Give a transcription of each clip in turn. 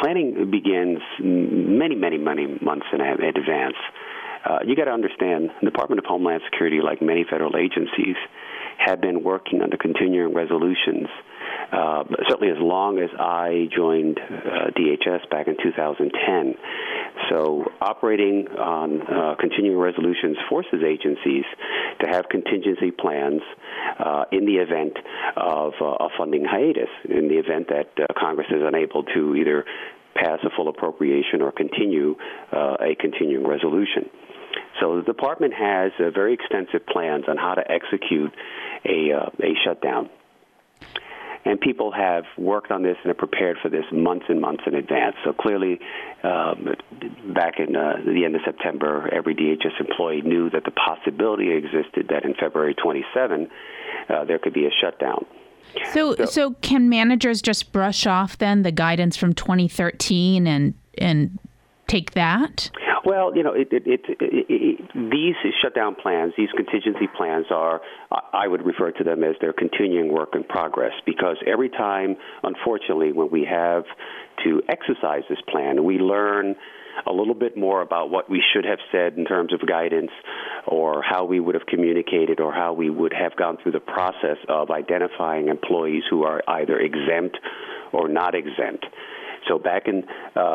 planning begins many, many, many months in advance. You got to understand, the Department of Homeland Security, like many federal agencies, have been working under continuing resolutions certainly as long as I joined DHS back in 2010. So operating on continuing resolutions forces agencies to have contingency plans in the event of a funding hiatus, in the event that Congress is unable to either pass a full appropriation or continue a continuing resolution. So the department has very extensive plans on how to execute a shutdown. And people have worked on this and are prepared for this months and months in advance. So clearly, back in the end of September, every DHS employee knew that the possibility existed that in February 27, there could be a shutdown. So can managers just brush off then the guidance from 2013 and take that? Well, these shutdown plans, these contingency plans are, I would refer to them as their continuing work in progress, because every time, unfortunately, when we have to exercise this plan, we learn a little bit more about what we should have said in terms of guidance, or how we would have communicated, or how we would have gone through the process of identifying employees who are either exempt or not exempt. So back in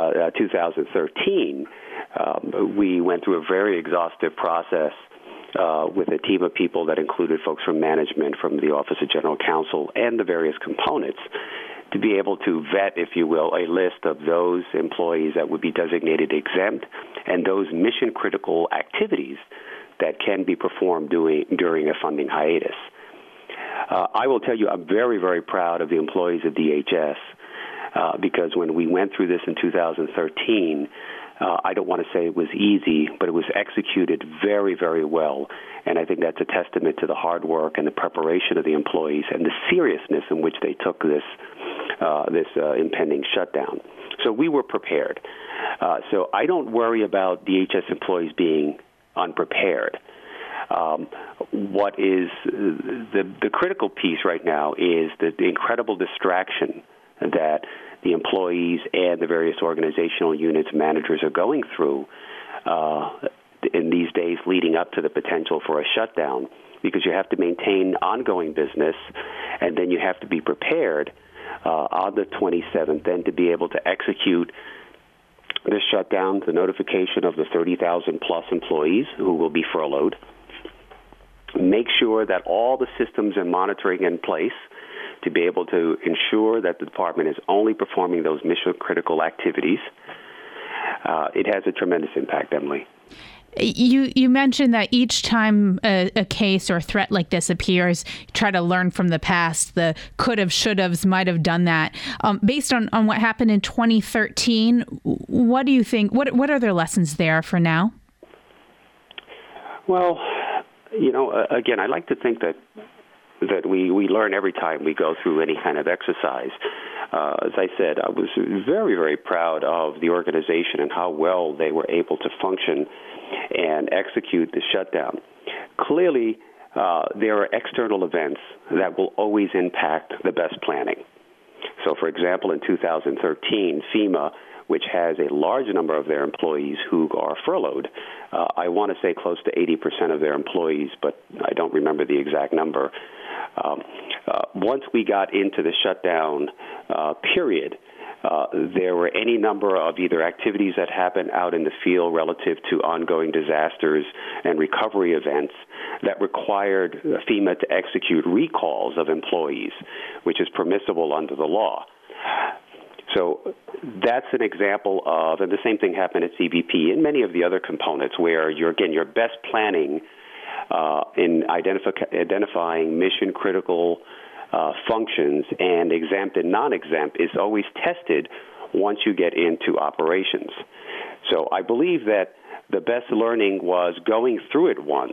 2013, we went through a very exhaustive process with a team of people that included folks from management, from the Office of General Counsel, and the various components, to be able to vet, if you will, a list of those employees that would be designated exempt and those mission-critical activities that can be performed during a funding hiatus. I will tell you, I'm very, very proud of the employees of DHS. Because when we went through this in 2013, I don't want to say it was easy, but it was executed very, very well. And I think that's a testament to the hard work and the preparation of the employees and the seriousness in which they took this impending shutdown. So we were prepared. So I don't worry about DHS employees being unprepared. What is the critical piece right now is the incredible distraction that the employees and the various organizational units managers are going through in these days leading up to the potential for a shutdown, because you have to maintain ongoing business, and then you have to be prepared on the 27th then to be able to execute this shutdown, the notification of the 30,000-plus employees who will be furloughed, make sure that all the systems and monitoring in place to be able to ensure that the department is only performing those mission-critical activities. It has a tremendous impact, Emily. You mentioned that each time a case or a threat like this appears, you try to learn from the past. The could-have, should-haves might have done that. Based on what happened in 2013, what do you think? What are their lessons there for now? Well, again, I like to think that we learn every time we go through any kind of exercise. As I said, I was very, very proud of the organization and how well they were able to function and execute the shutdown. Clearly, there are external events that will always impact the best planning. So, for example, in 2013, FEMA, which has a large number of their employees who are furloughed, I want to say close to 80% of their employees, but I don't remember the exact number. Once we got into the shutdown period, there were any number of either activities that happened out in the field relative to ongoing disasters and recovery events that required FEMA to execute recalls of employees, which is permissible under the law. So that's an example of, and the same thing happened at CBP and many of the other components where your best planning in identifying mission-critical functions and exempt and non-exempt is always tested once you get into operations. So I believe that the best learning was going through it once,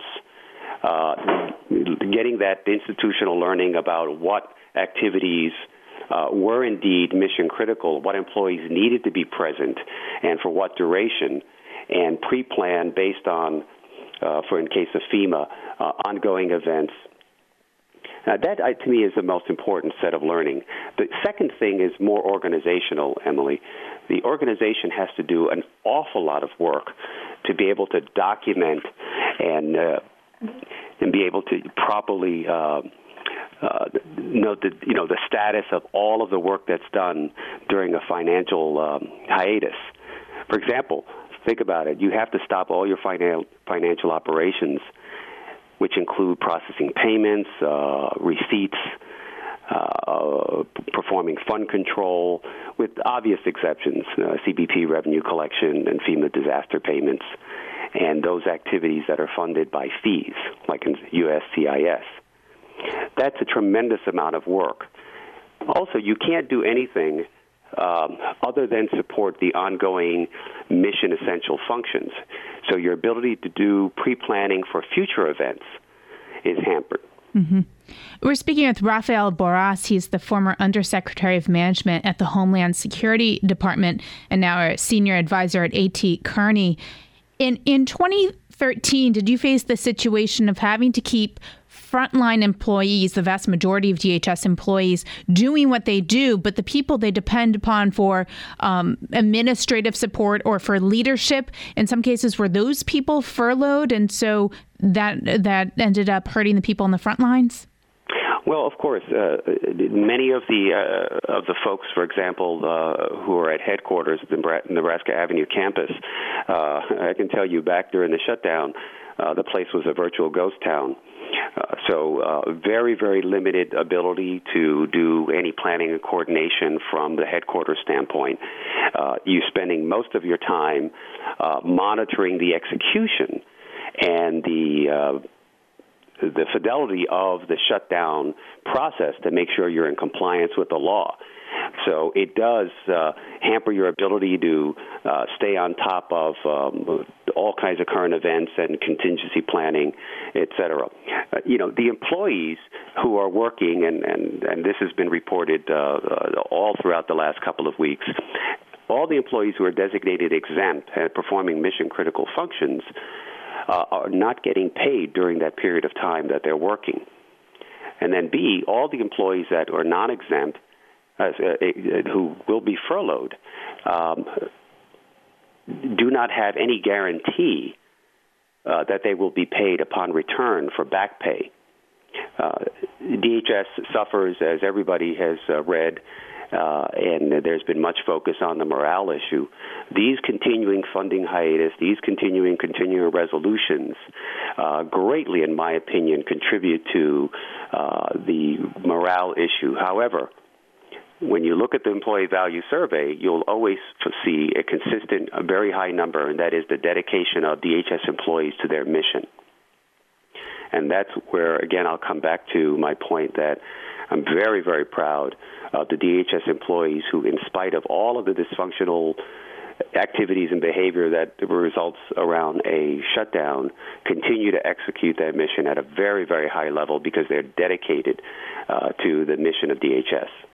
getting that institutional learning about what activities were indeed mission-critical, what employees needed to be present, and for what duration, and pre-plan based on, for in case of FEMA, ongoing events. That, to me, is the most important set of learning. The second thing is more organizational, Emily. the organization has to do an awful lot of work to be able to document and be able to properly note the status of all of the work that's done during a financial hiatus. For example, think about it. You have to stop all your financial operations, which include processing payments, receipts, performing fund control, with obvious exceptions, CBP revenue collection and FEMA disaster payments, and those activities that are funded by fees, like in USCIS. That's a tremendous amount of work. Also, you can't do anything other than support the ongoing mission essential functions. So your ability to do pre-planning for future events is hampered. Mm-hmm. We're speaking with Rafael Borras. He's the former Undersecretary of Management at the Homeland Security Department and now a senior advisor at A.T. Kearney. In 2013, did you face the situation of having to keep frontline employees, the vast majority of DHS employees, doing what they do, but the people they depend upon for administrative support or for leadership, in some cases, were those people furloughed, and so that ended up hurting the people on the front lines? Well, of course, many of the folks, for example, who are at headquarters at the Nebraska Avenue campus, I can tell you back during the shutdown, the place was a virtual ghost town. So very, very limited ability to do any planning and coordination from the headquarters standpoint. You spending most of your time monitoring the execution and the fidelity of the shutdown process to make sure you're in compliance with the law. So it does hamper your ability to stay on top of all kinds of current events and contingency planning, et cetera. The employees who are working, and this has been reported all throughout the last couple of weeks, all the employees who are designated exempt and performing mission-critical functions are not getting paid during that period of time that they're working. And then B, all the employees that are non-exempt who will be furloughed do not have any guarantee that they will be paid upon return for back pay. DHS suffers, as everybody has read, and there's been much focus on the morale issue. These continuing funding hiatus, these continuing resolutions greatly, in my opinion, contribute to the morale issue. However, when you look at the employee value survey, you'll always see a consistent, a very high number, and that is the dedication of DHS employees to their mission. And that's where, again, I'll come back to my point that I'm very, very proud of the DHS employees who, in spite of all of the dysfunctional activities and behavior that results around a shutdown, continue to execute that mission at a very, very high level because they're dedicated to the mission of DHS.